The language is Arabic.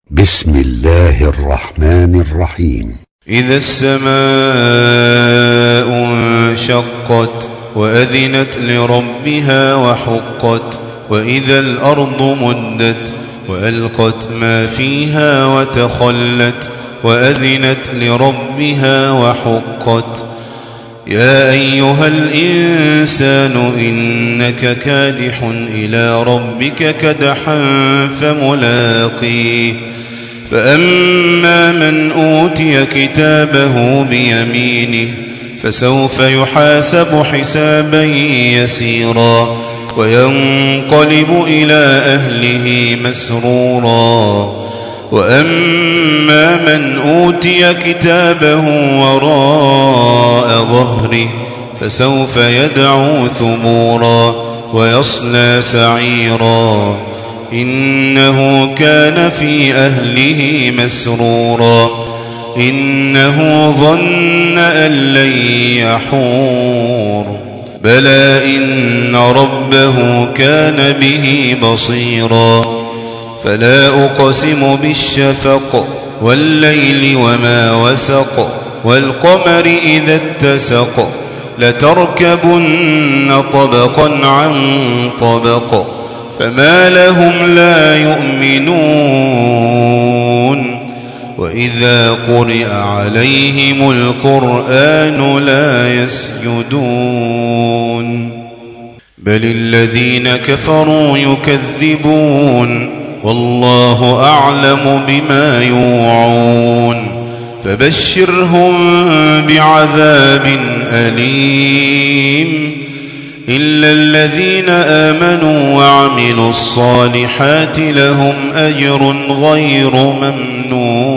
بسم الله الرحمن الرحيم. إذا السماء انشقت وأذنت لربها وحقت وإذا الأرض مدت وألقت ما فيها وتخلت وأذنت لربها وحقت. يا أيها الإنسان إنك كادح إلى ربك كدحا فملاقيه. فأما من أوتي كتابه بيمينه فسوف يحاسب حسابا يسيرا وينقلب إلى أهله مسرورا. وأما من أوتي كتابه وراء ظهره فسوف يدعو ثبورا ويصلى سعيرا إنه كان في أهله مسرورا إنه ظن أن لن يحور بلى إن ربه كان به بصيرا. فلا أقسم بالشفق والليل وما وسق والقمر إذا اتسق لتركبن طبقا عن طبق فما لهم لا يؤمنون وإذا قرئ عليهم القرآن لا يسجدون بل الذين كفروا يكذبون والله أعلم بما يوعون. فبشرهم بعذاب أليم إلا الذين آمنوا وعملوا الصالحات لهم أجر غير ممنون.